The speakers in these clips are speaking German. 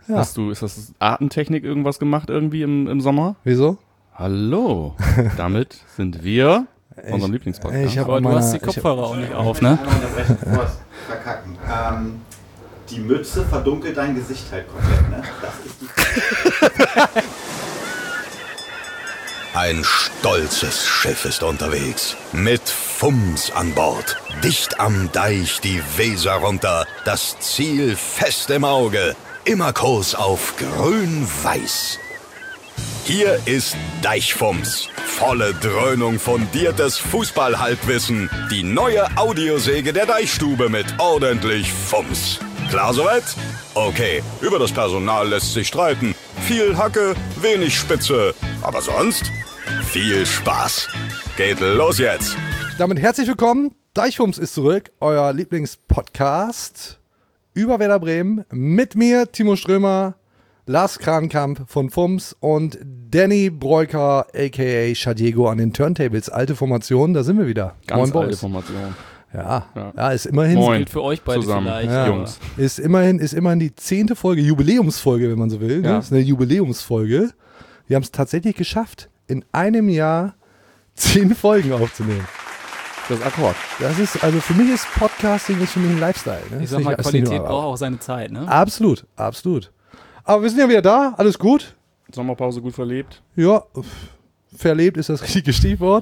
Ja. Ist das Artentechnik irgendwas gemacht irgendwie im Sommer? Wieso? Hallo, damit sind wir unserem Lieblingspodcast. Aber du hast die Kopfhörer auch nicht auf, ne? Verkacken. Die Mütze verdunkelt dein Gesicht halt komplett, ne? Das ist die. Ein stolzes Schiff ist unterwegs. Mit Fums an Bord. Dicht am Deich die Weser runter. Das Ziel fest im Auge. Immer Kurs auf grün-weiß. Hier ist Deichfums. Volle Dröhnung fundiertes Fußball-Halbwissen. Die neue Audiosäge der Deichstube mit ordentlich Fums. Klar soweit? Okay, über das Personal lässt sich streiten. Viel Hacke, wenig Spitze. Aber sonst viel Spaß. Geht los jetzt. Damit herzlich willkommen. Deichfums ist zurück. Euer Lieblingspodcast über Werder Bremen. Mit mir, Timo Strömer, Lars Krankamp von Fums und Danny Breuker, a.k.a. Shadiego an den Turntables. Alte Formation, da sind wir wieder. Ganz Moin, alte Boys. Formation. Ja, ist immerhin. Moin. Gilt für euch beide Zusammen. vielleicht. Ja, Jungs. Ist immerhin die 10. Folge, Jubiläumsfolge, wenn man so will. Ne? Ja. Ist eine Jubiläumsfolge. Wir haben es tatsächlich geschafft, in einem Jahr 10 Folgen aufzunehmen. Das Akkord. Das ist, also für mich ist Podcasting für mich ein Lifestyle. Ne? Ich sag mal, Qualität braucht auch seine Zeit, ne? Absolut, absolut. Aber wir sind ja wieder da, alles gut. Sommerpause gut verlebt. Ja, verlebt ist das richtige Stichwort.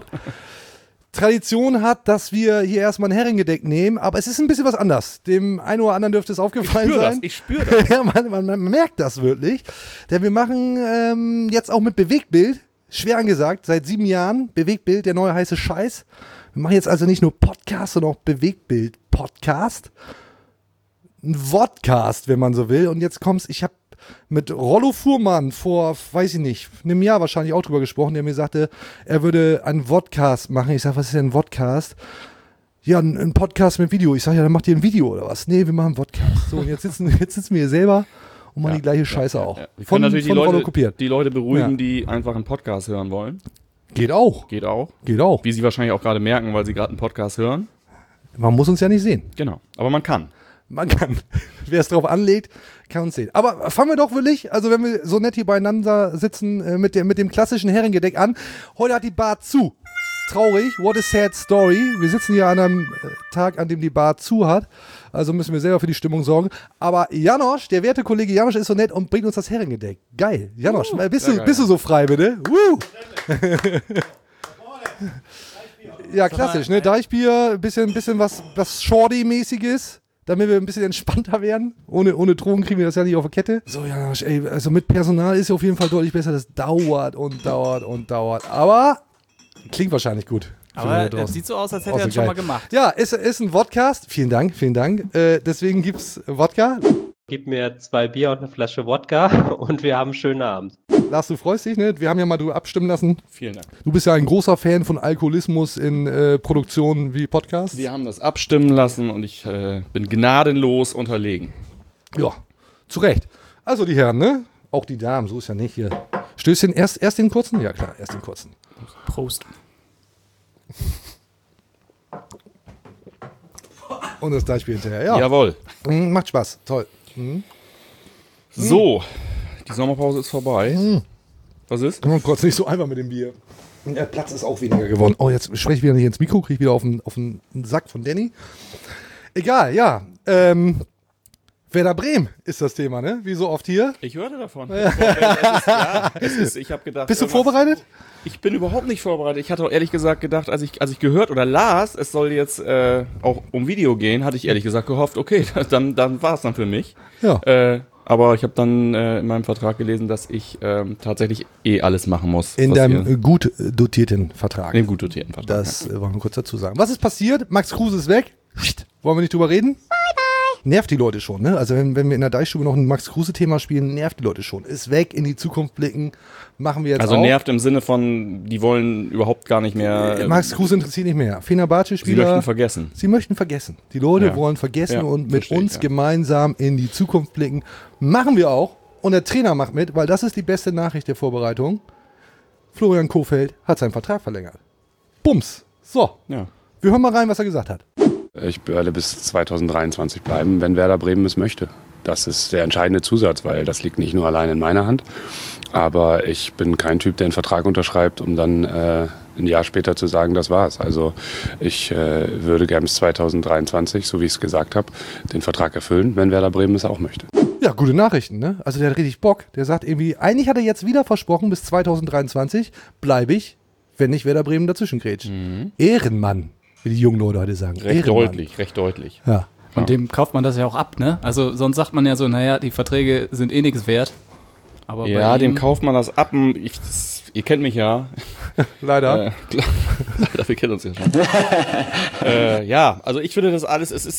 Tradition hat, dass wir hier erstmal ein Heringedeck nehmen, aber es ist ein bisschen was anders. Dem einen oder anderen dürfte es aufgefallen sein. Ich spüre das. Ja, man merkt das wirklich. Denn wir machen jetzt auch mit Bewegtbild, schwer angesagt, seit 7 Jahren, Bewegtbild, der neue heiße Scheiß. Wir machen jetzt also nicht nur Podcast, sondern auch Bewegtbild-Podcast. Ein Vodcast, wenn man so will. Und jetzt kommt's, ich habe mit Rollo Fuhrmann vor, weiß ich nicht, einem Jahr wahrscheinlich auch drüber gesprochen, der mir sagte, er würde einen Vodcast machen. Ich sage, was ist denn ein Vodcast? Ja, ein Podcast mit Video. Ich sage, ja, dann macht ihr ein Video oder was? Nee, wir machen einen Podcast. So, und jetzt sitzen wir hier selber und machen die gleiche Scheiße auch. Ja. Wir können natürlich Rollo kopiert. die Leute beruhigen, Ja. die einfach einen Podcast hören wollen. Geht auch. Geht auch. Geht auch. Wie sie wahrscheinlich auch gerade merken, weil sie gerade einen Podcast hören. Man muss uns ja nicht sehen. Genau. Aber man kann. Man kann. Wer es drauf anlegt, kann uns sehen. Aber fangen wir doch wirklich, also wenn wir so nett hier beieinander sitzen, mit dem klassischen Heringedeck an. Heute hat die Bar zu. Traurig, what a sad story. Wir sitzen hier an einem Tag, an dem die Bar zu hat. Also müssen wir selber für die Stimmung sorgen. Aber Janosch, der werte Kollege Janosch ist so nett und bringt uns das Heringedeck. Geil. Janosch, bist du so frei, bitte? Ja, klassisch, ne? Deichbier, bisschen was Shorty-mäßiges. Damit wir ein bisschen entspannter werden. Ohne Drogen kriegen wir das ja nicht auf die Kette. So, ja, ey, also mit Personal ist ja auf jeden Fall deutlich besser. Das dauert und dauert und dauert. Aber klingt wahrscheinlich gut. Aber das sieht so aus, als hätte er das schon mal gemacht. Ja, ist ein Vodcast. Vielen Dank. Deswegen gibt's Wodka. Gib mir 2 Bier und eine Flasche Wodka und wir haben einen schönen Abend. Lars, du freust dich, ne? Wir haben ja mal drüber abstimmen lassen. Vielen Dank. Du bist ja ein großer Fan von Alkoholismus in Produktionen wie Podcasts. Wir haben das abstimmen lassen und ich bin gnadenlos unterlegen. Ja, zu Recht. Also die Herren, ne? Auch die Damen, so ist ja nicht hier. Stößchen, erst den kurzen? Ja klar, erst den kurzen. Prost. Und das Deichbier hinterher, ja. Jawohl. Macht Spaß, toll. So, die Sommerpause ist vorbei. Was ist? Oh Gott, nicht so einfach mit dem Bier. Der Platz ist auch weniger geworden. Oh, jetzt spreche ich wieder nicht ins Mikro, kriege ich wieder auf den Sack von Danny. Egal, ja. Werder Bremen ist das Thema, ne? Wie so oft hier. Ich hörte davon. Ich habe gedacht. Bist du vorbereitet? Ich bin überhaupt nicht vorbereitet. Ich hatte auch ehrlich gesagt gedacht, als ich gehört oder las, es soll jetzt auch um Video gehen, hatte ich ehrlich gesagt gehofft, okay, dann war es dann für mich. Ja. Aber ich habe dann in meinem Vertrag gelesen, dass ich tatsächlich alles machen muss. In deinem gut dotierten Vertrag. In dem gut dotierten Vertrag. Das wollen wir kurz dazu sagen. Was ist passiert? Max Kruse ist weg. Wollen wir nicht drüber reden? Nervt die Leute schon, ne? Also wenn wir in der Deichstube noch ein Max-Kruse-Thema spielen, nervt die Leute schon. Ist weg, in die Zukunft blicken, machen wir jetzt also auch. Nervt im Sinne von, die wollen überhaupt gar nicht mehr... Max Kruse interessiert nicht mehr. Fenerbahce-Spieler... Sie möchten vergessen. Sie möchten vergessen. Die Leute wollen vergessen und mit uns gemeinsam in die Zukunft blicken. Machen wir auch. Und der Trainer macht mit, weil das ist die beste Nachricht der Vorbereitung. Florian Kohfeldt hat seinen Vertrag verlängert. Bums. So. Ja. Wir hören mal rein, was er gesagt hat. Ich werde bis 2023 bleiben, wenn Werder Bremen es möchte. Das ist der entscheidende Zusatz, weil das liegt nicht nur allein in meiner Hand. Aber ich bin kein Typ, der einen Vertrag unterschreibt, um dann ein Jahr später zu sagen, das war's. Also ich würde gern bis 2023, so wie ich es gesagt habe, den Vertrag erfüllen, wenn Werder Bremen es auch möchte. Ja, gute Nachrichten, ne? Also der hat richtig Bock. Der sagt irgendwie, eigentlich hat er jetzt wieder versprochen, bis 2023 bleibe ich, wenn nicht Werder Bremen dazwischen grätscht. Ehrenmann, wie die jungen Leute heute sagen. Recht deutlich. Ja. Und dem kauft man das ja auch ab, ne? Also sonst sagt man ja so, naja, die Verträge sind eh nichts wert. Aber ja, dem kauft man das ab. Ihr kennt mich ja. Leider. Leider, wir kennen uns ja schon. Ja, also ich finde das alles, es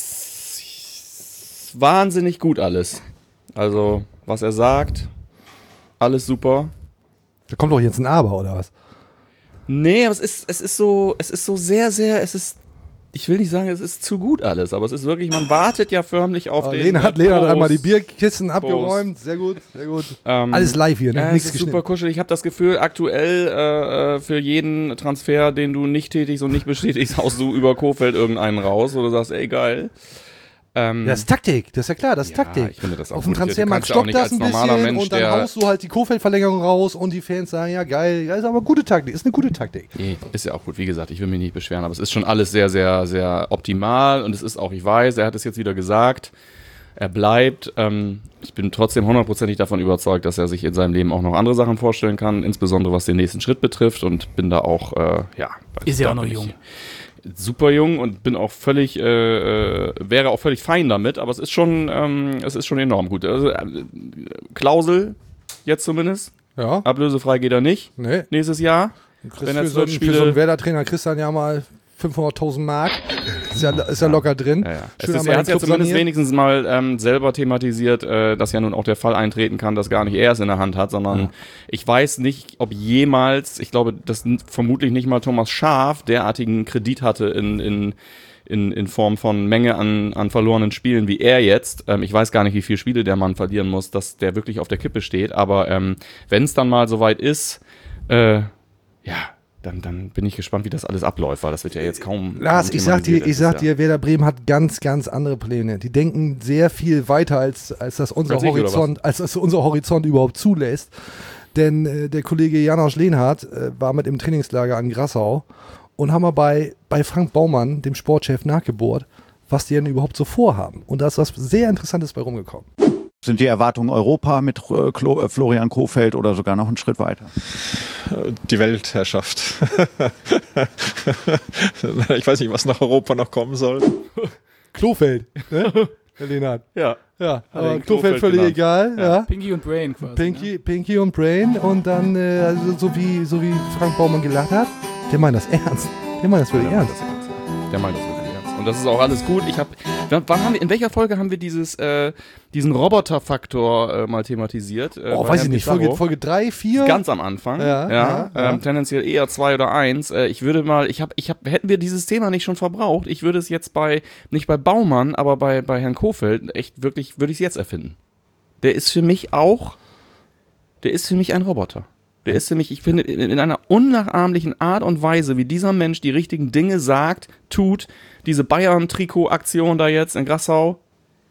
ist wahnsinnig gut alles. Also, was er sagt, alles super. Da kommt doch jetzt ein Aber, oder was? Nee, aber es ist so sehr, ich will nicht sagen, es ist zu gut alles, aber es ist wirklich, man wartet ja förmlich auf den Lena hat einmal die Bierkisten abgeräumt. Sehr gut. Alles live hier, ne? Es ist super kuschelig. Ich habe das Gefühl, aktuell für jeden Transfer, den du nicht tätigst und nicht bestätigst, haust du über Kofeld irgendeinen raus, wo du sagst, ey, geil. Das ist Taktik, das ist ja klar, das ist Taktik. Ich finde das auch auf dem Transfermarkt stockt das ein bisschen und dann haust du halt die Kofeld-Verlängerung raus und die Fans sagen, ja geil, ist aber gute Taktik, ist eine gute Taktik. Nee, ist ja auch gut, wie gesagt, ich will mich nicht beschweren, aber es ist schon alles sehr, sehr, sehr optimal und es ist auch, ich weiß, er hat es jetzt wieder gesagt, er bleibt. Ich bin trotzdem 100%ig davon überzeugt, dass er sich in seinem Leben auch noch andere Sachen vorstellen kann, insbesondere was den nächsten Schritt betrifft und bin da auch, ist ja auch noch jung. Super jung und bin auch völlig, wäre auch völlig fein damit, aber es ist schon enorm gut. Also, Klausel, jetzt zumindest. Ja. Ablösefrei geht er nicht. Nee. Nächstes Jahr. Wenn er für so einen Werder-Trainer kriegst du dann ja mal 500.000 Mark. Ist ja locker drin. Ja. Er hat ja zumindest wenigstens mal selber thematisiert, dass ja nun auch der Fall eintreten kann, dass gar nicht er es in der Hand hat, sondern ich weiß nicht, ob jemals, ich glaube, dass vermutlich nicht mal Thomas Schaaf derartigen Kredit hatte in Form von Menge an verlorenen Spielen wie er jetzt. Ich weiß gar nicht, wie viele Spiele der Mann verlieren muss, dass der wirklich auf der Kippe steht, aber wenn es dann mal soweit ist, dann bin ich gespannt, wie das alles abläuft, weil das wird ja jetzt kaum. Lars, ich sag dir, Werder Bremen hat ganz, ganz andere Pläne. Die denken sehr viel weiter, als das unser Horizont überhaupt zulässt. Denn der Kollege Janosch Lehnhardt war mit im Trainingslager an Grassau und haben wir bei Frank Baumann, dem Sportchef, nachgebohrt, was die denn überhaupt so vorhaben. Und da ist was sehr Interessantes bei rumgekommen. Sind die Erwartungen Europa mit Florian Kofeld oder sogar noch einen Schritt weiter? Die Weltherrschaft. Ich weiß nicht, was nach Europa noch kommen soll. Klofeld, ne? Herr Lehnhardt. Ja. Aber Klofeld völlig egal. Ja. Pinky und Brain quasi. Pinky und Brain und dann, so wie Frank Baumann gelacht hat, der meint das ernst. Der meint das wirklich ernst. Der meint das wirklich ernst. Und das ist auch alles gut. In welcher Folge haben wir diesen Roboter-Faktor mal thematisiert? Weiß ich nicht. Folge 3, 4? Ganz am Anfang. Ja. Tendenziell eher 2 oder 1. Ich würde mal, hätten wir dieses Thema nicht schon verbraucht, ich würde es jetzt nicht bei Baumann, aber bei Herrn Kofeld echt wirklich, würde ich es jetzt erfinden. Der ist für mich ein Roboter. Der ist nämlich, ich finde, in einer unnachahmlichen Art und Weise, wie dieser Mensch die richtigen Dinge sagt, tut, diese Bayern-Trikot-Aktion da jetzt in Grassau.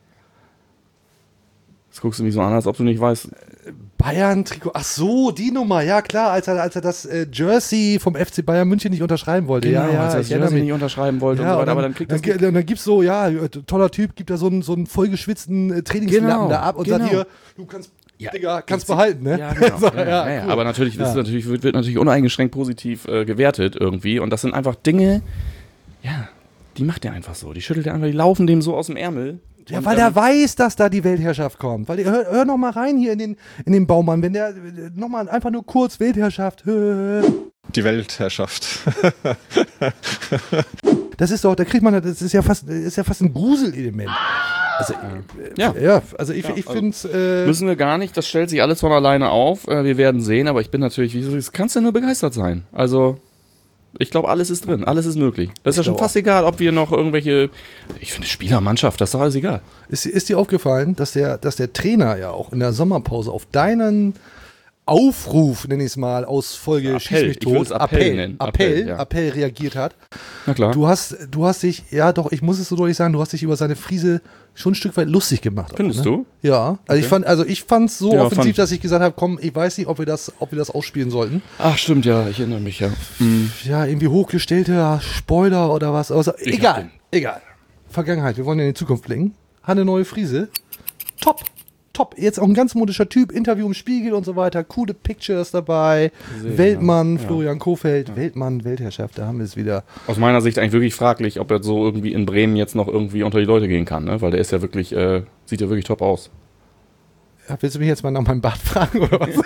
Jetzt guckst du mich so an, als ob du nicht weißt. Bayern-Trikot, ach so, die Nummer, ja klar, als er das Jersey vom FC Bayern München nicht unterschreiben wollte. Genau, als er das Jersey nicht unterschreiben wollte und so weiter, aber dann kriegt das... Dann gibt's so, toller Typ, gibt da so einen vollgeschwitzten Trainingslappen da ab und sagt hier, du kannst... Ja, Digga, kannst behalten, ne? Ja, genau. So, cool. Aber natürlich, das wird natürlich uneingeschränkt positiv gewertet irgendwie. Und das sind einfach Dinge, die macht er einfach so. Die schüttelt er einfach, die laufen dem so aus dem Ärmel. Ja, weil der weiß, dass da die Weltherrschaft kommt. Weil hör noch mal rein hier in den Baumann, wenn der noch mal einfach nur kurz Weltherrschaft. Die Weltherrschaft. Das ist doch, da kriegt man, das ist ja fast ein Gruselelement. Also, ich finde es... müssen wir gar nicht, das stellt sich alles von alleine auf. Wir werden sehen, aber ich bin natürlich, kannst du nur begeistert sein. Also, ich glaube, alles ist drin, alles ist möglich. Das ist ja schon fast egal, ob wir noch irgendwelche, ich finde Spielermannschaft, das ist doch alles egal. Ist dir aufgefallen, dass der Trainer ja auch in der Sommerpause auf deinen Aufruf, nenne ich es mal, aus Folge Appell. Schieß mich Ich würd's tot, Appell nennen. Appell Ja. reagiert hat. Na klar. Du hast dich, ja doch, ich muss es so deutlich sagen, du hast dich über seine Frise schon ein Stück weit lustig gemacht. Findest auch, ne? du? Ja, also ich fand es so Ja, offensiv, fand- dass ich gesagt habe, komm, ich weiß nicht, ob wir das ausspielen sollten. Ach, stimmt, ja, ich erinnere mich, ja. Ja, irgendwie hochgestellter Spoiler oder was. Also, Ich hab egal, den. egal. Vergangenheit, wir wollen ja in die Zukunft blicken. Hat eine neue Frise. Top. Jetzt auch ein ganz modischer Typ, Interview im Spiegel und so weiter, coole Pictures dabei, Weltmann, Florian Kohfeldt, Weltmann, Weltherrschaft, da haben wir es wieder. Aus meiner Sicht eigentlich wirklich fraglich, ob er so irgendwie in Bremen jetzt noch irgendwie unter die Leute gehen kann, ne? Weil der ist ja wirklich, sieht ja wirklich top aus. Ja, willst du mich jetzt mal nach meinem Bart fragen oder was?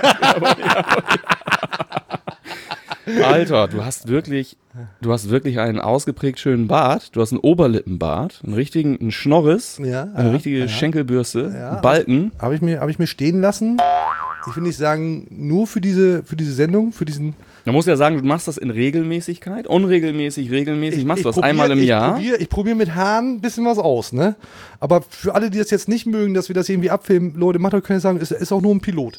Alter, du hast wirklich einen ausgeprägt schönen Bart, du hast einen Oberlippenbart, einen Schnorris, Ja, eine richtige Schenkelbürste, Ja. einen Balken. Habe ich mir stehen lassen. Ich will nicht sagen, nur für diese Sendung, für diesen. Man muss ja sagen, du machst das in Regelmäßigkeit, unregelmäßig, regelmäßig, machst du das einmal im Jahr. Ich probiere mit Haaren ein bisschen was aus, ne? Aber für alle, die das jetzt nicht mögen, dass wir das irgendwie abfilmen, Leute, macht euch keine sagen, ist auch nur ein Pilot.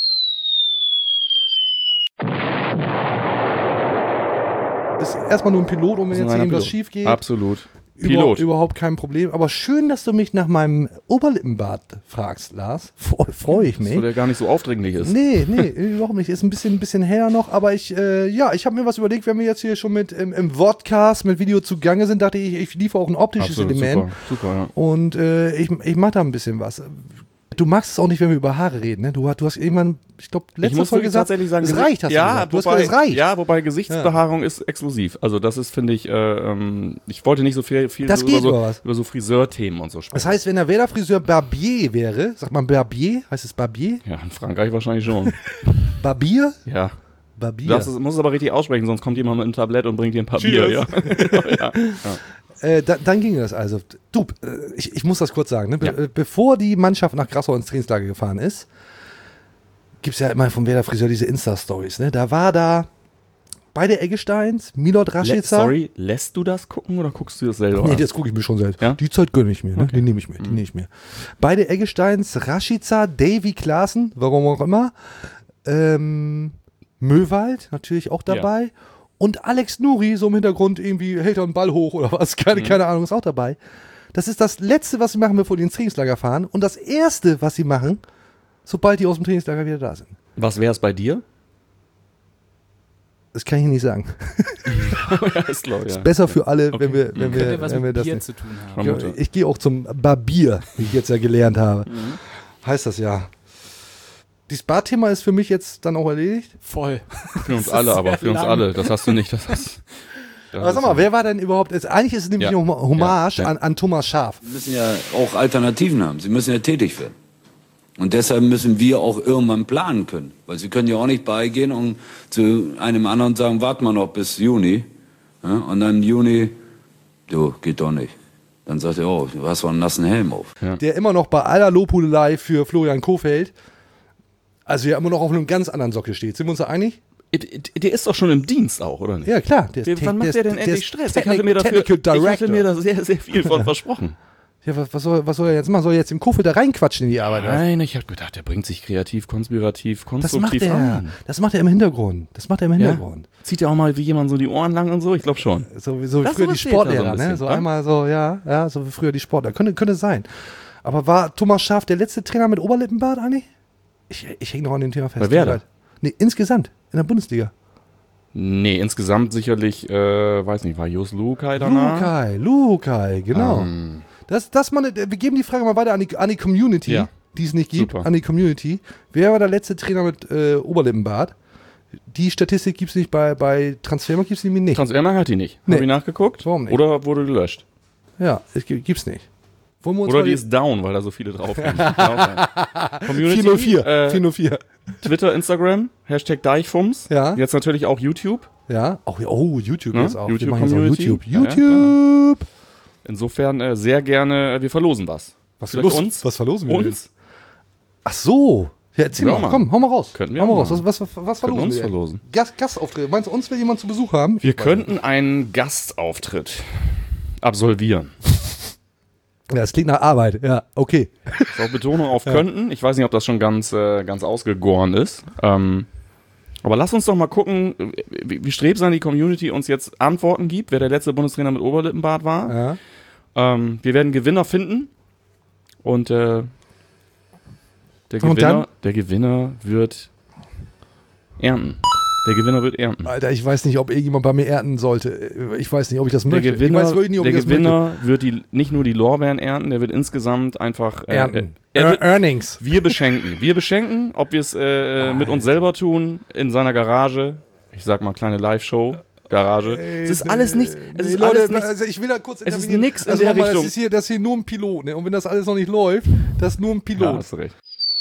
Ist erstmal nur ein Pilot, und wenn jetzt irgendwas schief geht, Absolut. Pilot. überhaupt kein Problem. Aber schön, dass du mich nach meinem Oberlippenbart fragst, Lars. Freue ich mich. Weil der gar nicht so aufdringlich ist. Nee, überhaupt nicht. Ist ein bisschen heller noch, aber ich habe mir was überlegt, wenn wir jetzt hier schon mit im Vodcast mit Video zugange sind, dachte ich liefere auch ein optisches Absolut, Element. super, ja. Und ich mache da ein bisschen was. Du magst es auch nicht, wenn wir über Haare reden, ne? Du hast irgendwann, ich glaube, letzte Folge gesagt, tatsächlich sagen, es reicht, hast du gesagt. Du hast gesagt, es reicht. Ja, wobei Gesichtsbehaarung ist exklusiv. Also das ist, finde ich, ich wollte nicht so viel Das geht über so Friseurthemen und so sprechen. Das heißt, wenn der Werder-Friseur Barbier wäre, sagt man Barbier? Heißt es Barbier? Ja, in Frankreich wahrscheinlich schon. Barbier? Ja. Barbier. Du musst es aber richtig aussprechen, sonst kommt jemand mit einem Tablett und bringt dir ein Papier. Ja. Ja. Dann ging das also. Du, ich muss das kurz sagen. Ne? Ja. Bevor die Mannschaft nach Grassau ins Trainingslager gefahren ist, gibt es ja immer vom Werder-Friseur diese Insta-Stories. Ne? Da war beide Eggesteins, Milot Rashica. Lässt du das gucken oder guckst du das selber Nee, an? das gucke ich mir schon selbst. Ja? Die Zeit gönne ich mir. Ne? Die nehme ich mir. Beide Eggesteins, Rashica, Davy Klaassen, warum auch immer. Möwald natürlich auch dabei. Ja. Und Alex Nuri, so im Hintergrund, irgendwie hält er einen Ball hoch oder was, keine Ahnung, ist auch dabei. Das ist das Letzte, was sie machen, bevor die ins Trainingslager fahren. Und das Erste, was sie machen, sobald die aus dem Trainingslager wieder da sind. Was wäre es bei dir? Das kann ich nicht sagen. Ja, ist klar, ja. Ist besser für alle, wenn wir was wenn wir mit das Bier nicht. zu tun haben. Ich gehe auch zum Barbier, wie ich jetzt ja gelernt habe. Heißt das ja. Dieses Barthema ist für mich jetzt dann auch erledigt. Voll. Für uns alle, aber für uns alle. Das hast du nicht. Aber sag mal, wer war denn überhaupt, eigentlich ist es nämlich eine Hommage an Thomas Schaaf. Sie müssen ja auch Alternativen haben. Sie müssen ja tätig werden. Und deshalb müssen wir auch irgendwann planen können. Weil Sie können ja auch nicht beigehen und zu einem anderen sagen, warte mal noch bis Juni. Ja, und dann im Juni, du, geht doch nicht. Dann sagt er, oh, du hast doch einen nassen Helm auf. Ja. Der immer noch bei aller Lobhudelei für Florian Kohfeldt, also ja immer noch auf einem ganz anderen Sockel steht. Sind wir uns da einig? Der ist doch schon im Dienst auch, oder nicht? Ja, klar. Wann macht der denn endlich Stress? Ich hatte mir da sehr, sehr viel von versprochen. Ja, was soll er jetzt machen? Soll er jetzt im Kohfeldt da reinquatschen in die Arbeit? Nein, ich habe gedacht, der bringt sich kreativ, konspirativ, konstruktiv an. Das macht er im Hintergrund. Zieht ja auch mal wie jemand so die Ohren lang und so? Ich glaube schon. So wie früher die Sportlehrer, ne? So einmal so, ja, so wie früher die Sportler. Könnte sein. Aber war Thomas Schaaf der letzte Trainer mit Oberlippenbart eigentlich? Ich hänge noch an dem Thema fest. Bei Werder? Nee, insgesamt. In der Bundesliga. Nee, insgesamt sicherlich, weiß nicht, war Jos Lukai danach? Lukai, genau. Wir geben die Frage mal weiter an die Community, die es nicht gibt, an die Community. Wer war der letzte Trainer mit Oberlippenbart? Die Statistik gibt es nicht bei Transfermarkt, gibt es nämlich nicht. Transfermarkt hat die nicht. Nee. Hab ich nachgeguckt? Warum nicht? Oder wurde gelöscht? Ja, gibt's nicht. Oder die ist down, weil da so viele drauf sind. 404. Twitter, Instagram, Hashtag Deichfums. Ja. Jetzt natürlich auch YouTube. Ja. YouTube jetzt auch. YouTube wir machen Community. jetzt auch YouTube. Insofern sehr gerne, wir verlosen was. Was verlosen wir? Uns? Ach so. Ja, erzähl mal. Komm, hau mal raus. Könnten wir hau mal auch raus. Was verlosen uns wir? Verlosen. Gastauftritt. Meinst du, uns will jemand zu Besuch haben? Wir könnten einen Gastauftritt absolvieren. Ja, es klingt nach Arbeit. Ja, okay. Ist auch Betonung auf könnten. Ich weiß nicht, ob das schon ganz ausgegoren ist. Aber lass uns doch mal gucken, wie strebsam die Community uns jetzt Antworten gibt, wer der letzte Bundestrainer mit Oberlippenbart war. Ja. Wir werden Gewinner finden. Und der Gewinner wird ernten. Der Gewinner wird ernten. Alter, ich weiß nicht, ob irgendjemand bei mir ernten sollte. Ich weiß nicht, ob ich das möchte. Der Gewinner wird nicht nur die Lorbeeren ernten, der wird insgesamt einfach ernten. Earnings. Wir beschenken, ob wir es mit uns selber tun, in seiner Garage. Ich sag mal, kleine Live-Show. Garage. Es ist alles nichts. Also ich will da kurz intervenieren. Es ist nichts in der Richtung. Das ist hier nur ein Pilot, ne? Und wenn das alles noch nicht läuft, das ist nur ein Pilot. Ja, hast du recht.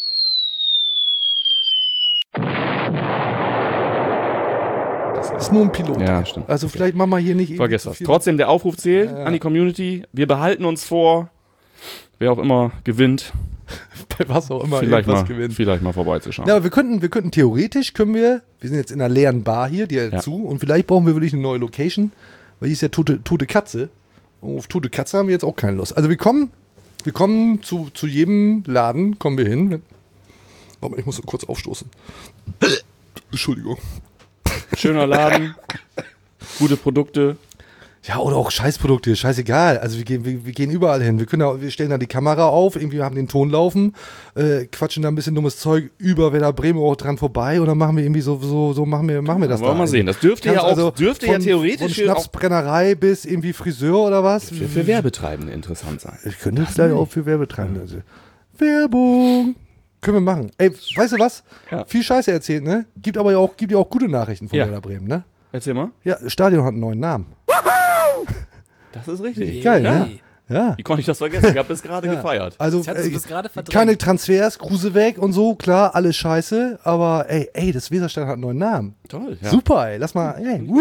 Das ist nur ein Pilot. Ja, stimmt. Also vielleicht machen wir hier nicht... Vergiss das. Trotzdem, der Aufruf zählt an die Community. Wir behalten uns vor, wer auch immer gewinnt. Bei was auch immer gewinnt. Vielleicht mal vorbeizuschauen. Ja, aber wir könnten theoretisch, wir sind jetzt in einer leeren Bar hier, die hat zu, und vielleicht brauchen wir wirklich eine neue Location, weil hier ist ja tote Katze. Und auf tote Katze haben wir jetzt auch keine Lust. Also wir kommen zu jedem Laden, kommen wir hin. Aber ich muss so kurz aufstoßen. Entschuldigung. Schöner Laden, gute Produkte. Ja, oder auch Scheißprodukte, scheißegal. Also wir gehen überall hin. Wir stellen da die Kamera auf, irgendwie haben den Ton laufen, quatschen da ein bisschen dummes Zeug über Werder Bremen auch dran vorbei, und dann machen wir irgendwie so machen wir das. Wollen wir mal sehen. Das dürfte ja auch, theoretisch von Schnapsbrennerei bis irgendwie Friseur oder was. Für Werbetreibende interessant sein. Ich könnte jetzt leider auch für Werbetreibende. Also. Werbung. Können wir machen. Ey, weißt du was? Ja. Viel Scheiße erzählt, ne? Gibt ja auch gute Nachrichten von Werder Bremen, ne? Erzähl mal. Ja, das Stadion hat einen neuen Namen. Das ist richtig. Geil, ne? Ja. Wie konnte ich das vergessen? Ich habe es gerade gefeiert. Also, keine Transfers, Kruse weg und so, klar, alles scheiße, aber ey, das Weserstadion hat einen neuen Namen. Toll, ja. Super, ey, lass mal,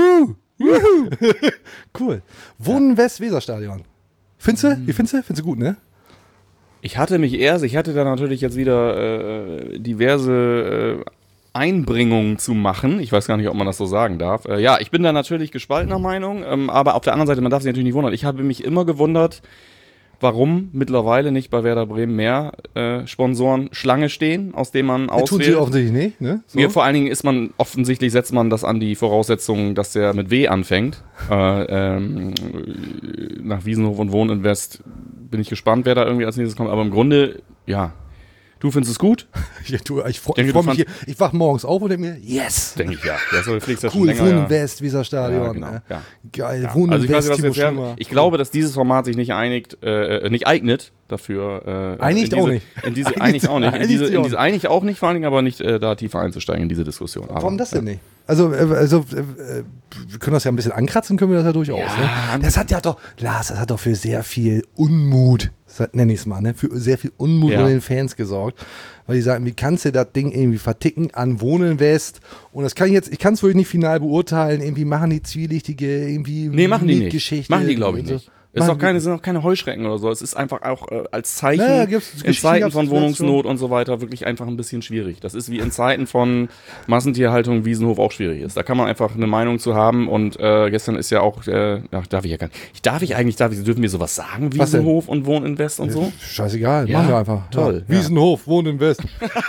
cool. Wohnen West Weserstadion. Findest du? Wie findest du gut, ne? Ich hatte da natürlich jetzt wieder diverse Einbringungen zu machen. Ich weiß gar nicht, ob man das so sagen darf. Ja, ich bin da natürlich gespaltener Meinung, aber auf der anderen Seite, man darf sich natürlich nicht wundern. Ich habe mich immer gewundert, warum mittlerweile nicht bei Werder Bremen mehr Sponsoren Schlange stehen, aus denen man auswählt. Tun sie offensichtlich nicht, ne? So. Ja, vor allen Dingen setzt man das an die Voraussetzung, dass der mit W anfängt. Nach Wiesenhof und Wohninvest bin ich gespannt, wer da irgendwie als nächstes kommt. Aber im Grunde, ja. Du findest es gut? Ja, ich freu mich hier. Ich wach morgens auf und denke mir, yes! Denke ich, ja. Du fliegst ja cool, schon länger. Wohninvest, Weserstadion. Ja, genau. Ja. Geil, ja. Wohninvest, also ich glaube, dass dieses Format sich nicht eignet dafür. Eigentlich auch nicht. In diese eigentlich auch nicht, vor allen Dingen aber nicht da tiefer einzusteigen in diese Diskussion. Warum das denn nicht? Also, wir können das ja ein bisschen ankratzen, können wir das ja durchaus. Ja, ne? Das hat doch für sehr viel Unmut, nenne ich es mal, ne? Für sehr viel Unmut von den Fans gesorgt. Weil die sagen, wie kannst du das Ding irgendwie verticken an Wohninvest? Und das kann ich kann es wirklich nicht final beurteilen. Irgendwie machen die zwielichtige, machen die nicht. Geschichte. Machen die, glaube ich, nicht. Es sind auch keine Heuschrecken oder so. Es ist einfach auch als Zeichen in Zeiten von Wohnungsnot und so weiter wirklich einfach ein bisschen schwierig. Das ist wie in Zeiten von Massentierhaltung Wiesenhof auch schwierig ist. Da kann man einfach eine Meinung zu haben, und gestern ist ja auch, dürfen wir sowas sagen, Wiesenhof und Wohninvest und so? Scheißegal, machen wir einfach. Toll. Ja. Wiesenhof, Wohninvest.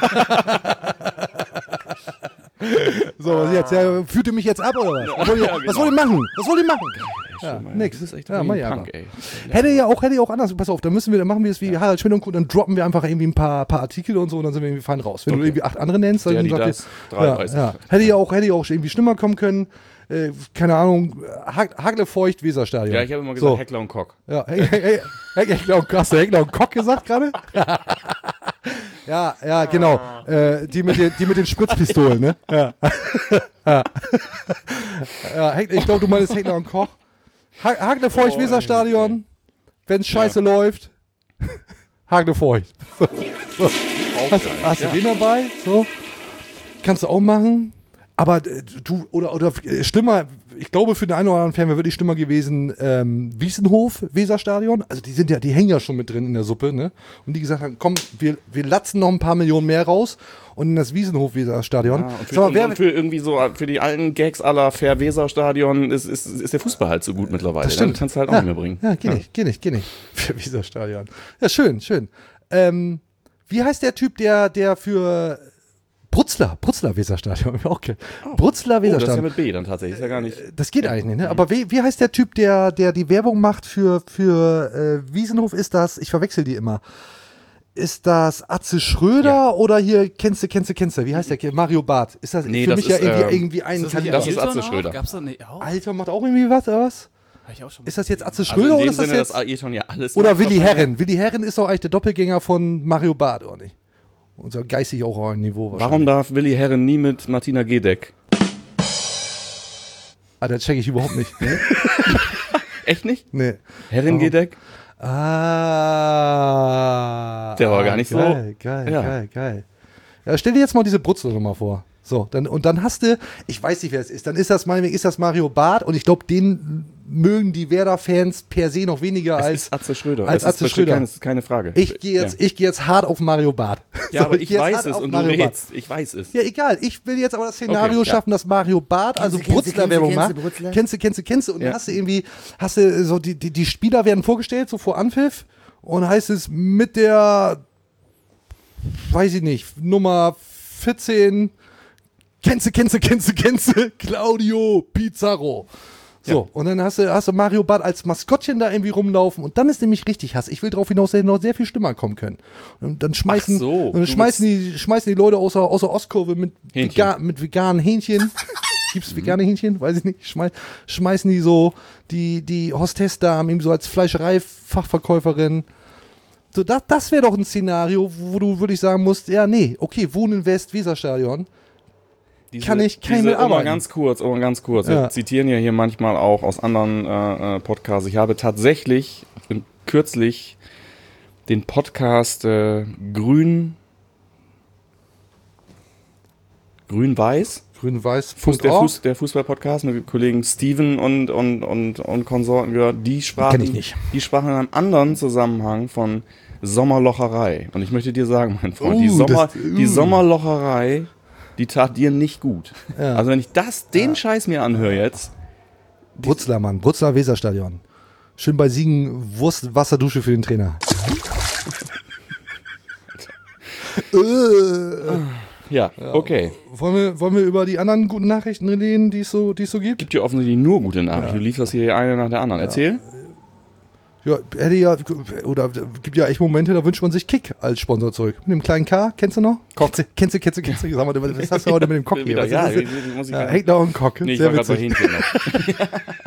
So, was jetzt? Führt ihr mich jetzt ab oder was? Was wollt ihr machen? Ja, nix. Das ist echt Punk, ey. Hätte ja auch anders. Pass auf, dann machen wir es wie Harald Schmidt und Co. Dann droppen wir einfach irgendwie ein paar Artikel und so, und dann sind wir irgendwie fein raus. Wenn du irgendwie 8 andere nennst, dann hätte ja auch irgendwie schlimmer kommen können. Keine Ahnung, Haglefeucht, Weserstadion. Ja, ich habe immer gesagt Heckler und Koch. Ja, Heckler und Koch. Hast du Heckler und Koch gesagt gerade? Ja, genau. Die mit den Spritzpistolen, ne? Ja. Ich glaube, du meinst Heckler und Koch. Haglefeucht, Weserstadion. Wenn es scheiße läuft. Haglefeucht. So. Hast du den dabei? So. Kannst du auch machen. Aber oder schlimmer, ich glaube für den einen oder anderen Fan wäre wirklich schlimmer gewesen, Wiesenhof, Weserstadion. Also die hängen ja schon mit drin in der Suppe, ne? Und die gesagt haben, komm, wir latzen noch ein paar Millionen mehr raus und in das Wiesenhof Weserstadion. Ja, und für irgendwie so, für die alten Gags aller Fair Weserstadion ist der Fußball halt so gut mittlerweile. Das stimmt. Dann kannst du halt auch nicht mehr bringen. Ja, geh nicht. Für Weserstadion. Ja, schön. Wie heißt der Typ, der für Brutzler Weserstadion. Okay. Brutzler Weserstadion. Das ist ja mit B dann tatsächlich. Ist ja gar nicht. Das geht eigentlich nicht, ne? Aber wie heißt der Typ, der die Werbung macht für Wiesenhof? Ist das, ich verwechsel die immer. Ist das Atze Schröder oder hier kennst du? Wie heißt der? Mario Barth. Ist das für mich das ja ist, irgendwie ein Kandidat? Das ist Atze Schröder. Gab's da nicht auch? Alter macht auch irgendwie was, oder was? Ich auch schon Ist das jetzt Atze Schröder oder ist das jetzt? Ayrton ja alles Oder Willi Herren. Willi Herren ist doch eigentlich der Doppelgänger von Mario Barth, oder nicht? Unser geistig auch ein Niveau wahrscheinlich. Warum darf Willi Herren nie mit Martina Gedeck? Das check ich überhaupt nicht. Echt nicht? Nee. Herren Gedeck? Der war gar nicht so. Geil. Ja, stell dir jetzt mal diese Brutzler nochmal vor. So, dann hast du, ich weiß nicht, wer es ist, dann ist das Mario Barth und ich glaube, den mögen die Werder-Fans per se noch weniger als Atze Schröder. Atze Schröder. Keine Frage. Ich gehe jetzt hart auf Mario Barth. Ja, aber ich weiß es und du redest. Ich weiß es. Ja, egal. Ich will jetzt aber das Szenario schaffen, dass Mario Barth, also Brutzler-Werbung macht. Kennst du. Und dann hast du so die Spieler werden vorgestellt, so vor Anpfiff. Und heißt es mit der, weiß ich nicht, Nummer 14, kennst du, Claudio Pizarro. So, und dann hast du Mario Barth als Maskottchen da irgendwie rumlaufen und dann ist nämlich richtig Hass. Ich will darauf hinaus, dass noch sehr viel schlimmer kommen können. Und dann schmeißen die Leute außer Ostkurve mit veganen Hähnchen. Gibt's vegane Hähnchen? Weiß ich nicht. Schmeißen die so die Hostess-Damen eben so als Fleischerei-Fachverkäuferin. So, das wäre doch ein Szenario, wo du wirklich sagen musst, ja, nee, okay, wohnen in West-Weserstadion. Kann ich mehr arbeiten. Aber ganz kurz. Ja. Wir zitieren ja hier manchmal auch aus anderen Podcasts. Ich habe tatsächlich kürzlich den Podcast Grün-Weiß. Der Fußball-Podcast mit Kollegen Steven und Konsorten gehört. Die sprachen in einem anderen Zusammenhang von Sommerlocherei. Und ich möchte dir sagen, mein Freund, die Sommerlocherei, die tat dir nicht gut. Ja. Also wenn ich den Scheiß mir anhöre jetzt. Brutzler Weserstadion. Schön bei Siegen Wasserdusche für den Trainer. Ja, okay. Wollen wir über die anderen guten Nachrichten reden, die es so gibt? Gibt ja offensichtlich nur gute Nachrichten. Du lieferst hier eine nach der anderen. Erzähl. Ja, gibt ja echt Momente, da wünscht man sich Kick als Sponsor zurück. Mit dem kleinen K, kennst du noch? Kock. Kennst du? Sag mal, was hast du heute mit dem Kock hier? Hängt noch ein Kock. Nee, ich war gerade bei Hähnchen noch.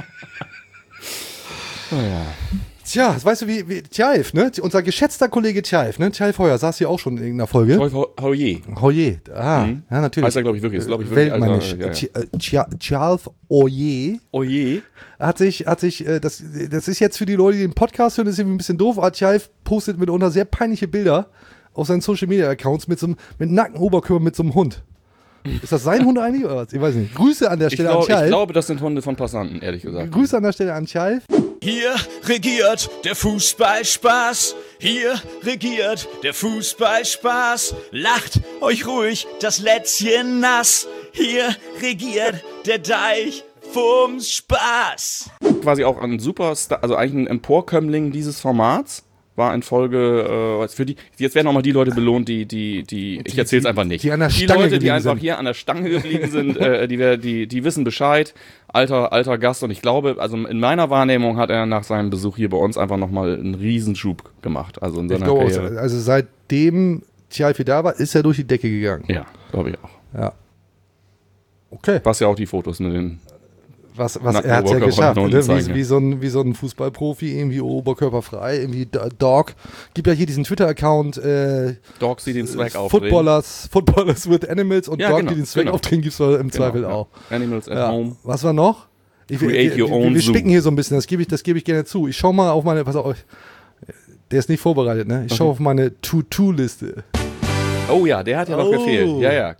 Oh ja. Tja, weißt du, wie Tjalf, ne? Unser geschätzter Kollege Tjalf, ne? Tjalf Heuer saß hier auch schon in irgendeiner Folge. Hoyer, ja, natürlich. Heißt er, glaube ich, wirklich. Weltmännisch. Tjalf Hoyer. Hoyer. Hat sich, das ist jetzt für die Leute, die den Podcast hören, ist irgendwie ein bisschen doof, aber Tjalf postet mitunter sehr peinliche Bilder auf seinen Social Media Accounts mit nackten Oberkörper mit so einem Hund. Ist das sein Hund eigentlich oder was? Ich weiß nicht. Grüße an der Stelle an Tjalf. Ich glaube, das sind Hunde von Passanten, ehrlich gesagt. Grüße an der Stelle an Tjalf. Hier regiert der Fußballspaß. Hier regiert der Fußballspaß. Lacht euch ruhig das Lätzchen nass. Hier regiert der Deich vom Spaß. Quasi auch ein Superstar, also eigentlich ein Emporkömmling dieses Formats. War in Folge, jetzt werden auch mal die Leute belohnt, ich erzähl's einfach nicht. Die an der Stange Leute, die einfach sind. hier an der Stange geblieben sind, die wissen Bescheid. Alter Gast, und ich glaube, also in meiner Wahrnehmung hat er nach seinem Besuch hier bei uns einfach nochmal einen Riesenschub gemacht. Also in seiner Karriere. Also seitdem Tjalfi da war, ist er durch die Decke gegangen. Ja, glaube ich auch. Ja. Okay. Was ja auch die Fotos mit den Was er hat ja geschafft, ne? wie so ein Fußballprofi, irgendwie oberkörperfrei, irgendwie Dog. Gibt ja hier diesen Twitter-Account Dogs, die den Swag aufdrehen. Footballers with Animals und ja, Dog, genau, die den Swag aufdrehen, gibt es im Zweifel auch. Animals at Home. Was war noch? Wir spicken hier so ein bisschen, das gebe ich gerne zu. Ich schaue mal auf meine, pass auf, der ist nicht vorbereitet, ne? Ich schaue auf meine To-Do-Liste. Oh ja, der hat ja noch gefehlt. Ja, genau.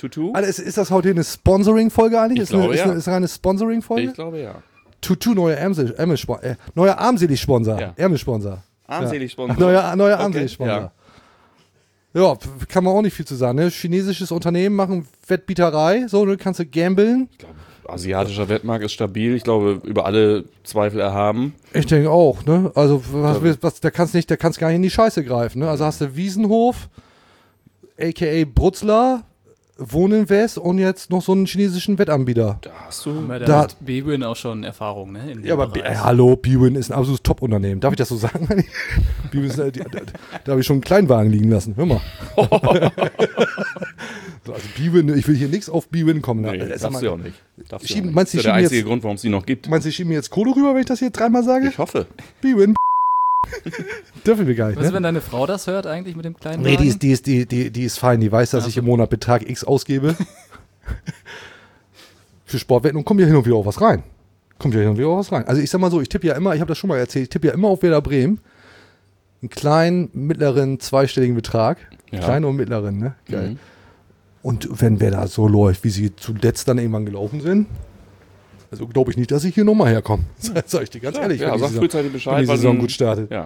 Tutu? Also ist das heute eine Sponsoring-Folge eigentlich? Ich glaube, ja. Ist eine reine Sponsoring-Folge? Ich glaube, ja. Tutu, neuer Armselig-Sponsor. Ja. Ärmelsponsor. Armselig-Sponsor. Neuer Okay, Armselig-Sponsor. Ja, kann man auch nicht viel zu sagen. Ne? Chinesisches Unternehmen machen Wettbieterei, so, du kannst du gambeln. Ich glaube, asiatischer Wettmarkt ist stabil. Ich glaube, über alle Zweifel erhaben. Ich denke auch, ne? Also, da kannst gar nicht in die Scheiße greifen, ne? Also hast du Wiesenhof, a.k.a. Brutzler, Wohninvest und jetzt noch so einen chinesischen Wettanbieter. Da hast du... Da hat Bwin auch schon Erfahrung, ne? Ja, aber hallo, Bwin ist ein absolutes Top-Unternehmen. Darf ich das so sagen? Bwin ist, da habe ich schon einen Kleinwagen liegen lassen. Hör mal. So, also Bwin, ich will hier nichts auf Bwin kommen. Nee, das darfst du ja auch nicht. Das ist der einzige Grund, warum es die noch gibt. Meinst du, die schieben mir jetzt Kohle rüber, wenn ich das hier dreimal sage? Ich hoffe. Bwin. Dürfen wir gar nicht. Was, Ne? wenn deine Frau das hört eigentlich mit dem kleinen Nee, Wagen? die ist fein. Die weiß, dass ich im Monat Betrag X ausgebe. Für Sportwetten und kommt ja hin und wieder auch was rein. Also ich sag mal so, ich tippe ja immer, ich habe das schon mal erzählt, ich tippe ja immer auf Werder Bremen. Einen kleinen, mittleren, zweistelligen Betrag. Ja. Kleinen und mittleren, ne? Geil. Und wenn Werder so läuft, wie sie zuletzt dann irgendwann gelaufen sind, also glaube ich nicht, dass ich hier nochmal herkomme. Sag ich dir ganz ehrlich. Ja, sag frühzeitig Bescheid, wenn die weil Saison gut startet. Ja.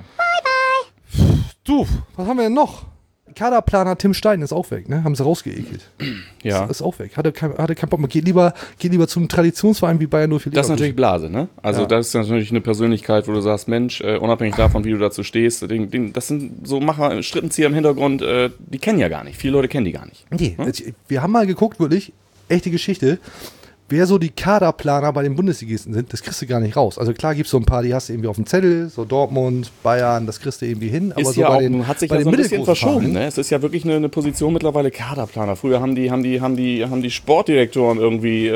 Du, was haben wir denn noch? Kaderplaner Tim Stein ist auch weg, ne? Haben sie rausgeekelt. Ja. Ist auch weg. Hatte keinen Bock mehr. Geht lieber zum Traditionsverein wie Bayern 04. Das ist natürlich Blase, ne? Also Ja. das ist natürlich eine Persönlichkeit, wo du sagst, Mensch, unabhängig davon, wie du dazu stehst, das sind so Macher, Strippenzieher im Hintergrund, die kennen ja gar nicht. Viele Leute kennen die gar nicht. Nee, wir haben mal geguckt, wirklich, echte Geschichte, wer so die Kaderplaner bei den Bundesligisten sind, das kriegst du gar nicht raus. Also klar gibt es so ein paar, die hast du irgendwie auf dem Zettel, so Dortmund, Bayern, das kriegst du irgendwie hin. Aber Ist so ja bei auch, den, hat sich bei ja den so ein bisschen mittelgroßen verschoben, Vereinen, ne? Es ist ja wirklich eine Position mittlerweile Kaderplaner. Früher haben die Sportdirektoren irgendwie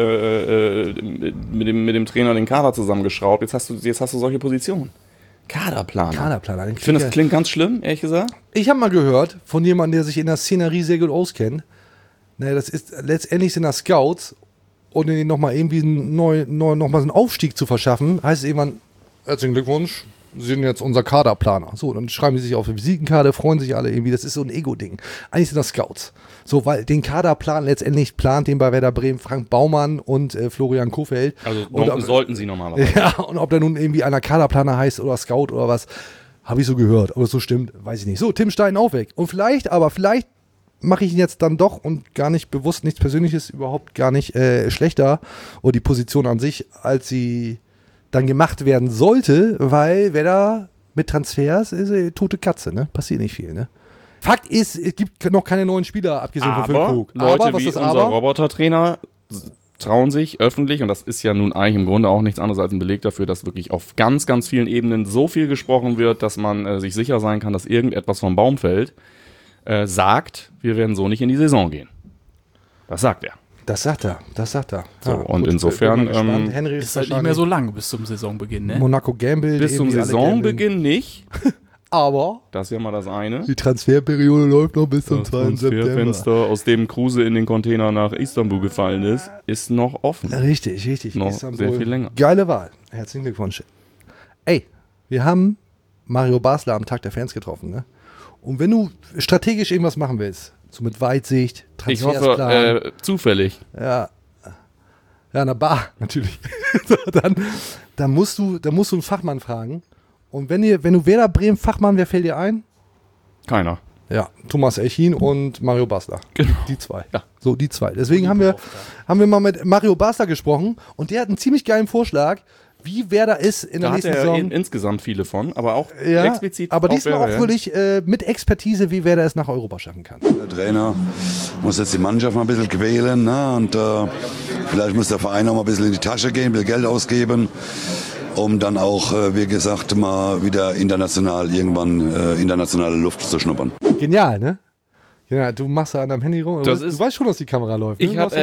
mit dem Trainer den Kader zusammengeschraubt. Jetzt hast du solche Positionen. Kaderplaner. Ich finde, das klingt ganz schlimm, ehrlich gesagt. Ich habe mal gehört von jemandem, der sich in der Szenerie sehr gut auskennt, ne, das ist letztendlich sind das Scouts und denen nochmal irgendwie noch mal so einen Aufstieg zu verschaffen, heißt es irgendwann, herzlichen Glückwunsch, Sie sind jetzt unser Kaderplaner. So, dann schreiben die sich auf die Visitenkarte, freuen sich alle irgendwie, das ist so ein Ego-Ding. Eigentlich sind das Scouts. So, weil den Kaderplan letztendlich plant den bei Werder Bremen Frank Baumann und Florian Kofeld. Also und sollten sie normalerweise. Ja, und ob da nun irgendwie einer Kaderplaner heißt oder Scout oder was, habe ich so gehört. Aber so stimmt, weiß ich nicht. So, Tim Stein auch weg. Und vielleicht mache ich ihn jetzt dann doch und gar nicht bewusst, nichts Persönliches, überhaupt gar nicht schlechter oder die Position an sich, als sie dann gemacht werden sollte, weil wer da mit Transfers ist eine tote Katze, ne? Passiert nicht viel, ne? Fakt ist, es gibt noch keine neuen Spieler, abgesehen von Phil Krug. Leute aber, was wie ist unser Robotertrainer trauen sich öffentlich, und das ist ja nun eigentlich im Grunde auch nichts anderes als ein Beleg dafür, dass wirklich auf ganz, ganz vielen Ebenen so viel gesprochen wird, dass man sich sicher sein kann, dass irgendetwas vom Baum fällt, sagt, wir werden so nicht in die Saison gehen. Das sagt er. Das sagt er. So, und gut, insofern Henry ist halt nicht mehr so lang bis zum Saisonbeginn, ne? Monaco Gambel. Bis zum Saisonbeginn nicht. Aber das ist ja mal das eine. Die Transferperiode läuft noch bis zum 2. September. Das Transferfenster, aus dem Kruse in den Container nach Istanbul gefallen ist noch offen. Richtig. Noch Istanbul. sehr viel länger. Geile Wahl. Herzlichen Glückwunsch. Ey, wir haben Mario Basler am Tag der Fans getroffen, ne? Und wenn du strategisch irgendwas machen willst, so mit Weitsicht, Transfersplan. Ich hoffe, zufällig. Ja, na Bar, natürlich. dann musst du einen Fachmann fragen. Und wenn du Werder Bremen Fachmann, wer fällt dir ein? Keiner. Ja, Thomas Elchin und Mario Basler. Genau. Die zwei. Ja. So, die zwei. Deswegen haben wir mal mit Mario Basler gesprochen und der hat einen ziemlich geilen Vorschlag, wie Werder ist in der nächsten Saison. Da hat er insgesamt viele von, aber auch ja, explizit. Aber diesmal auch wirklich mit Expertise, wie Werder es nach Europa schaffen kann. Der Trainer muss jetzt die Mannschaft mal ein bisschen quälen, ne? Und vielleicht muss der Verein auch mal ein bisschen in die Tasche gehen, ein bisschen Geld ausgeben, um dann auch, wie gesagt, mal wieder international irgendwann internationale Luft zu schnuppern. Genial, ne? Ja, du machst da an deinem Handy rum. Du weißt schon, dass die Kamera läuft. Ne? Ich habe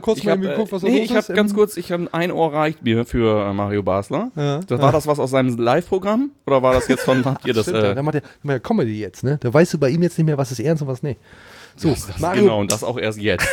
ein Ohr reicht mir für Mario Basler. Ja. War das was aus seinem Live-Programm? Oder war das jetzt von, habt ihr das? Da macht er Comedy jetzt, ne? Da weißt du bei ihm jetzt nicht mehr, was ist ernst und was nicht. So, das genau, und das auch erst jetzt.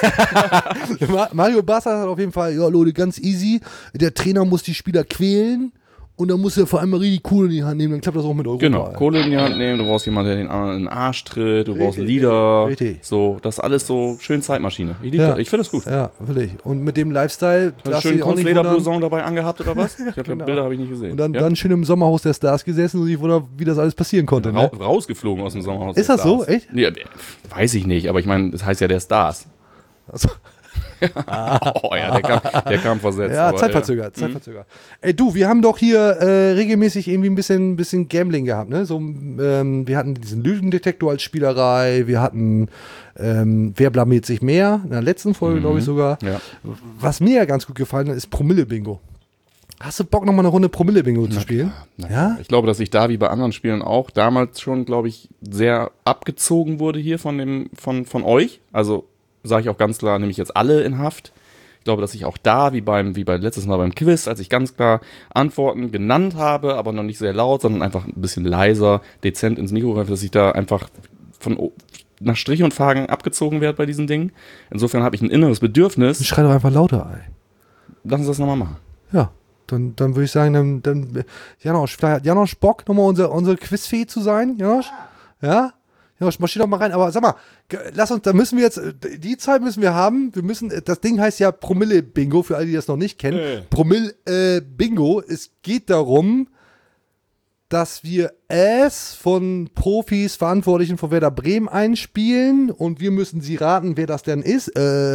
Mario Basler hat auf jeden Fall, ja Leute, ganz easy. Der Trainer muss die Spieler quälen und dann musst du ja vor allem mal richtig Kohle in die Hand nehmen, dann klappt das auch mit Europa. Genau, Kohle in die Hand nehmen, du brauchst jemanden, der den anderen in den Arsch tritt, du brauchst Lieder. Richtig. So, das ist alles so schön Zeitmaschine. Ich finde das gut. Ja, wirklich. Und mit dem Lifestyle, hast du schön Kunstlederblouson dabei angehabt oder was? Ich habe Bilder habe ich nicht gesehen. Und dann schön im Sommerhaus der Stars gesessen und ich wundere, wie das alles passieren konnte. Ne? Rausgeflogen aus dem Sommerhaus. Ist das so? Echt? Ja, weiß ich nicht, aber ich meine, das heißt ja der Stars. Also. Oh ja, der kam versetzt. Ja, Zeitverzögert. Ey, du, wir haben doch hier regelmäßig irgendwie ein bisschen Gambling gehabt, ne? So, wir hatten diesen Lügendetektor als Spielerei, wir hatten Wer blamiert sich mehr? In der letzten Folge, glaube ich sogar. Ja. Was mir ja ganz gut gefallen hat, ist Promille-Bingo. Hast du Bock, nochmal eine Runde Promille-Bingo zu spielen? Ja? Ich glaube, dass ich da wie bei anderen Spielen auch damals schon, glaube ich, sehr abgezogen wurde hier von euch. Also sage ich auch ganz klar, nehme ich jetzt alle in Haft. Ich glaube, dass ich auch da, wie bei letztes Mal beim Quiz, als ich ganz klar Antworten genannt habe, aber noch nicht sehr laut, sondern einfach ein bisschen leiser, dezent ins Mikro greife, dass ich da einfach nach Strich und Faden abgezogen werde bei diesen Dingen. Insofern habe ich ein inneres Bedürfnis. Schrei doch einfach lauter, ey. Lass uns das nochmal machen. Ja, dann würde ich sagen, dann Janosch, vielleicht hat Janosch Bock, nochmal unsere Quizfee zu sein, Janosch? Ja? Janosch, marschier doch mal rein. Aber sag mal, die Zeit müssen wir haben. Das Ding heißt ja Promille-Bingo, für alle, die das noch nicht kennen. Promille-Bingo, es geht darum, dass wir es von Profis, Verantwortlichen von Werder Bremen einspielen und wir müssen sie raten, wer das denn ist.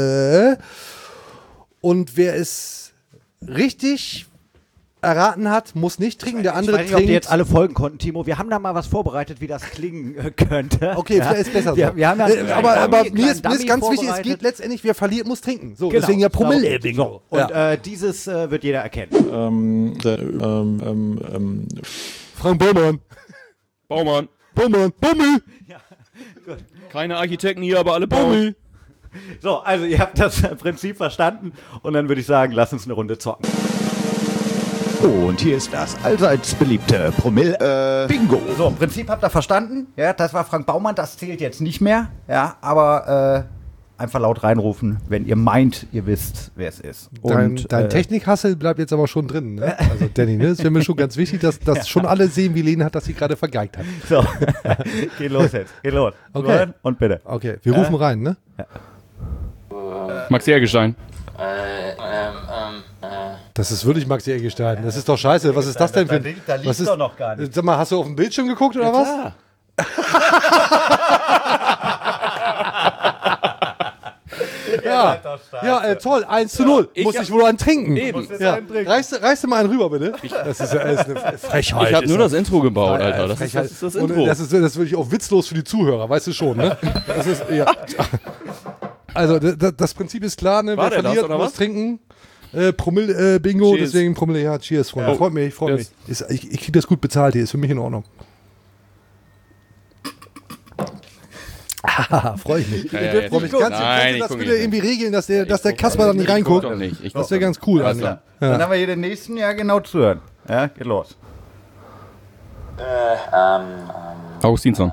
Und wer es richtig erraten hat, muss nicht trinken, der andere trinkt. Ich weiß nicht, ob die jetzt alle folgen konnten, Timo. Wir haben da mal was vorbereitet, wie das klingen könnte. Okay, vielleicht ist besser so. Wir haben aber mir ist ganz wichtig, es geht letztendlich, wer verliert, muss trinken. So, genau. Deswegen ja Promille-Bingo. So. Und dieses wird jeder erkennen. Frank Baumann. Baumann. Ja, gut. Keine Architekten hier, aber alle Baumann. So, also ihr habt das Prinzip verstanden und dann würde ich sagen, lass uns eine Runde zocken. Und hier ist das allseits beliebte Promille-Bingo. So, im Prinzip habt ihr verstanden. Ja, das war Frank Baumann, das zählt jetzt nicht mehr. Ja, aber einfach laut reinrufen, wenn ihr meint, ihr wisst, wer es ist. Dein Technikhassel bleibt jetzt aber schon drin, ne? Also Danny, ne? Das wäre mir schon ganz wichtig, dass schon alle sehen, wie Lena hat, dass sie gerade vergeigt hat. So, geht los jetzt. Geht los. Okay. Und bitte. Okay, wir rufen rein, ne? Ja. Maxi Eggestein. Das ist wirklich Maxi Eggestein. Das ist doch scheiße. Was ist das denn für ein... Da liegt doch noch gar nicht. Sag mal, hast du auf dem Bildschirm geguckt oder was? Klar. Ja, toll, 1:0. Muss ich wohl einen trinken. Eben. Ja. Reißt du mal einen rüber, bitte? Das ist ja alles eine Frechheit. Ich habe nur das Intro gebaut, Alter. Das ist das Intro. Das ist wirklich auch witzlos für die Zuhörer, weißt du schon, ne? Das ist, ja. Also, das Prinzip ist klar, ne? Wer verliert, muss trinken. Promille-Bingo, deswegen Promille, ja, cheers, Freunde. Ja. Freut mich. Ich kriege das gut bezahlt hier, ist für mich in Ordnung. Freue ich mich. Ja, freue mich ganz. Kannst du das bitte irgendwie regeln, dass der Kasper da nicht reinguckt? Das wäre ganz cool. Alles klar. Ja. Dann haben wir hier den nächsten, ja genau zuhören. Ja, geht los. Augustinsson.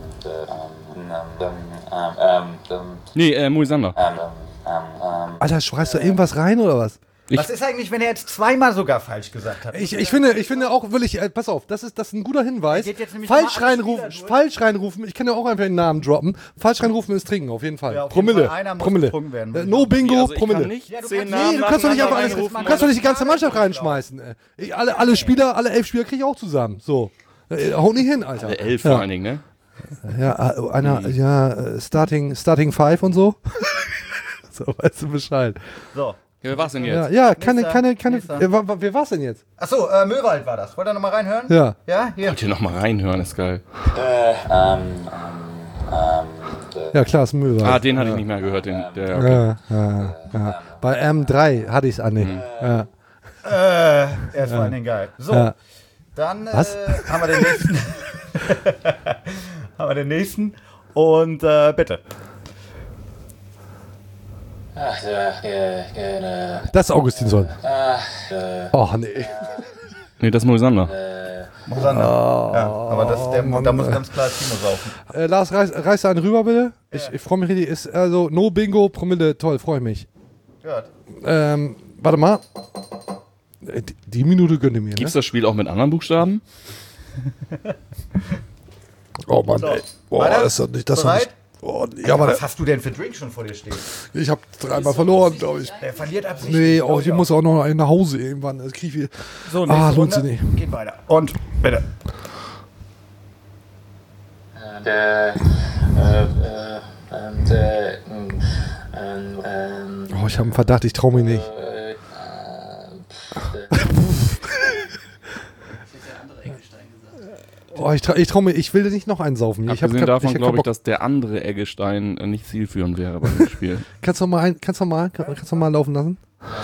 Nee, Moisander. Alter, schreist du irgendwas rein oder was? Was ist eigentlich, wenn er jetzt zweimal sogar falsch gesagt hat? Ich finde auch wirklich, pass auf, das ist ein guter Hinweis. Falsch reinrufen, ich kann ja auch einfach den Namen droppen. Falsch reinrufen ist trinken, auf jeden Fall. Ja, auf Promille. Jeden Fall. Promille. No Bingo, also Promille. Du kannst doch nicht einfach alles, kannst doch nicht die ganze Mannschaft reinschmeißen. Alle Spieler, alle 11 Spieler kriege ich auch zusammen. So. Haut nicht hin, Alter. Alle 11 vor allen Dingen, ne? Ja, Starting 5 und so. So, weißt du Bescheid. So. Ja, wer war's denn jetzt? Ja, wer war's denn jetzt? Achso, Möwald war das. Wollt ihr nochmal reinhören? Ja. Ja, hier. Wollt ihr nochmal reinhören, ist geil. Ja, klar, ist Möwald. Ah, den hatte ich nicht mehr gehört. Okay. Ja. Bei M3 hatte ich's an den. Ja. Er ist vor allen Dingen geil. So, dann haben wir den nächsten. Und bitte. Das ist Augustinsson. Oh, nee. Nee, das ist Moisander. Ja, aber da muss ganz klar Timo saufen. Lars, reiß einen rüber, bitte. Ich freue mich richtig. Ist also No Bingo, Promille, toll, freue ich mich. Gehört. Warte mal. Die Minute gönnt ihr mir, Gibt's ne? das Spiel auch mit anderen Buchstaben? Oh Mann, ey. Boah, das ist doch nicht... Das ist doch nicht ja, was hast du denn für Drink schon vor dir stehen? ich habe 3-mal verloren, glaube ich. Der verliert absichtlich. Nee, oh, ich muss auch noch nach Hause irgendwann. Das krieg ich wieder. So, nächste lohnt Runde. sich nicht. Geht weiter. Und bitte. Oh, ich habe einen Verdacht, ich traue mich nicht. Oh, ich trau mir, ich will nicht noch einen saufen. Abgesehen davon glaube ich, dass der andere Eggestein nicht zielführend wäre bei dem Spiel. Kannst du mal laufen lassen?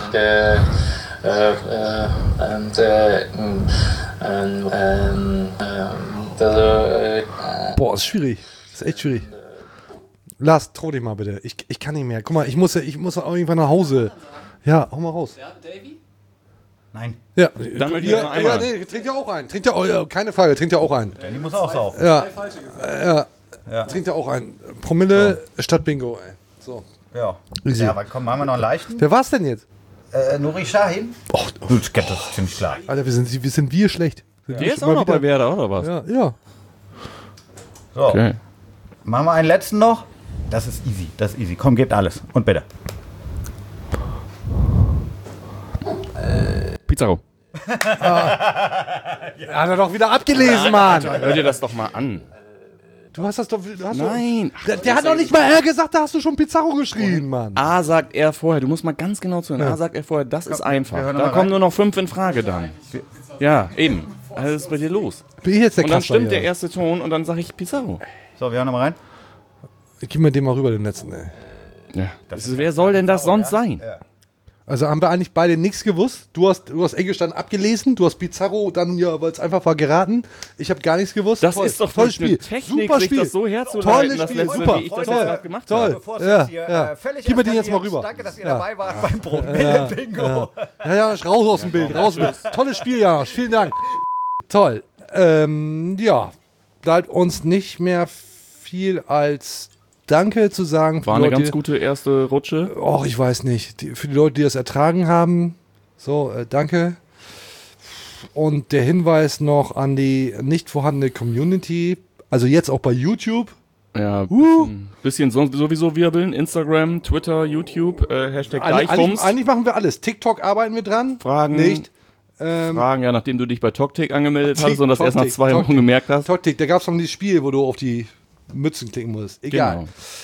Boah, ist schwierig. Ist echt schwierig. Lars, trau dich mal bitte. Ich kann nicht mehr. Guck mal, ich muss auch irgendwann nach Hause. Ja, hau mal raus. Ja, Davy? Nein. Ja, dann möchte ich noch einmal. Ja, nee, trinkt ja auch ein. Trinkt ja auch, keine Frage, trinkt ja auch ein. Danny muss auch saufen. Ja, trinkt ja auch ein. Promille statt Bingo, ey. So. Ja. Easy. Ja, aber komm, machen wir noch einen leichten. Wer war's denn jetzt? Nuri Sahin. Och, das ist ziemlich klar. Alter, wir sind wir schlecht. Der ist auch noch bei Werder, oder was? Ja. So. Okay. Machen wir einen letzten noch. Das ist easy. Komm, gebt alles. Und bitte. Pizarro. Hat er doch wieder abgelesen, Mann. Hör dir das doch mal an. Du hast das doch... Nein. Der hat doch nicht mal gesagt, da hast du schon Pizarro geschrien, Mann. A sagt er vorher, du musst mal ganz genau zuhören. A sagt er vorher, das ist einfach. Da kommen nur noch 5 in Frage dann. Ja, eben. Also was ist bei dir los? Bin ich jetzt der Und dann Kasper stimmt hier? der erste Ton und dann sage ich Pizarro. So, wir hören nochmal rein. Gib mir den mal rüber, den letzten, ey. Ja. Wer soll denn das sonst sein? Ja. Also haben wir eigentlich beide nichts gewusst. Du hast Eggestein abgelesen, du hast Pizarro dann ja, weil es einfach war, geraten. Ich habe gar nichts gewusst. Das ist doch tolles eine Spiel. Technik, Super sich Spiel. das so herzuleiten, das letzte, Super. wie ich das Toll. jetzt gerade gemacht Toll. habe. Bevor Ja, es hier ja. völlig Gib mir den jetzt mal eskaliert. rüber. Danke, dass ihr Ja. dabei wart beim Promille-Bingo. Ja, raus aus dem Bild. Raus. Tolles Spiel, Janosch. Vielen Dank. Toll. Ja, bleibt uns nicht mehr viel als Danke zu sagen. War eine ganz gute erste Rutsche. Och, ich weiß nicht. Für die Leute, die das ertragen haben. So, danke. Und der Hinweis noch an die nicht vorhandene Community. Also jetzt auch bei YouTube. Ja, bisschen sowieso wirbeln. Instagram, Twitter, YouTube, Hashtag Deichfums. Eigentlich machen wir alles. TikTok arbeiten wir dran. Fragen. Nicht. Fragen, ja, nachdem du dich bei TokTik angemeldet hast und das erst nach 2 Wochen gemerkt hast. TokTik, da gab es noch dieses Spiel, wo du auf die Mützen klicken musst. Egal.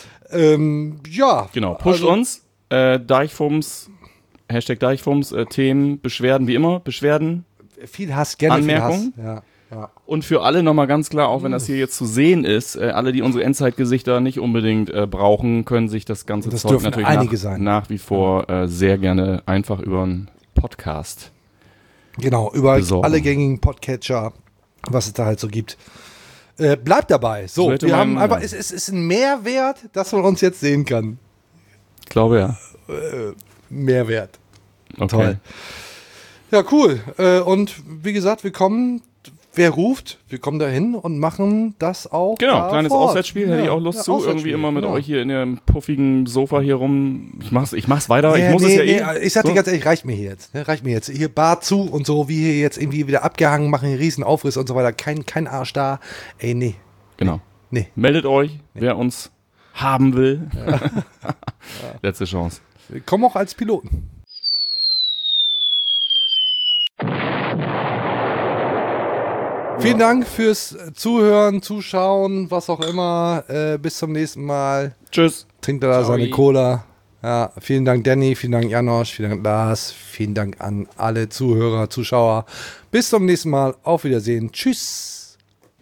Ja. Genau, pusht uns. Deichfums, Hashtag Deichfums, Themen, Beschwerden, wie immer, Beschwerden. Viel Hass, gerne Anmerkungen. viel Hass. Ja. Und für alle nochmal ganz klar, auch wenn das hier jetzt zu sehen ist, alle, die unsere Endzeitgesichter nicht unbedingt brauchen, können sich das ganze Das Zeug dürfen natürlich einige sein. nach wie vor sehr gerne einfach über einen Podcast Genau, über besorgen. alle gängigen Podcatcher, was es da halt so gibt. Bleibt dabei. So, hätte wir man, haben einfach, es ist ein Mehrwert, dass man uns jetzt sehen kann. Ich glaube ja. Mehrwert. Okay. Toll. Ja, cool. Und wie gesagt, wir kommen, wer ruft, wir kommen dahin und machen das auch. Genau, kleines vor Ort. Auswärtsspiel, hätte ich auch Lust Ja, zu. Auswärtsspiel, Irgendwie immer mit genau. euch hier in dem puffigen Sofa hier rum. Ich mach's weiter, ich muss es ja eh. Ich sag dir So. ganz ehrlich, reicht mir hier jetzt. Ne? Reicht mir jetzt. Hier Bar zu und so, wie hier jetzt irgendwie wieder abgehangen, machen einen riesen Aufriss und so weiter. Kein Arsch da. Ey, nee. Genau. Nee. Meldet euch, wer uns haben will. Letzte Chance. Wir kommen auch als Piloten. Vielen Dank fürs Zuhören, Zuschauen, was auch immer. Bis zum nächsten Mal. Tschüss. Trinkt da seine Cola. Ja, vielen Dank, Danny. Vielen Dank, Janosch. Vielen Dank, Lars. Vielen Dank an alle Zuhörer, Zuschauer. Bis zum nächsten Mal. Auf Wiedersehen. Tschüss.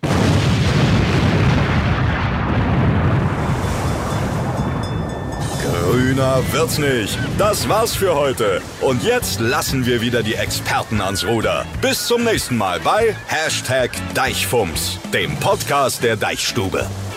Grüner wird's nicht. Das war's für heute. Und jetzt lassen wir wieder die Experten ans Ruder. Bis zum nächsten Mal bei #Deichfums, dem Podcast der Deichstube.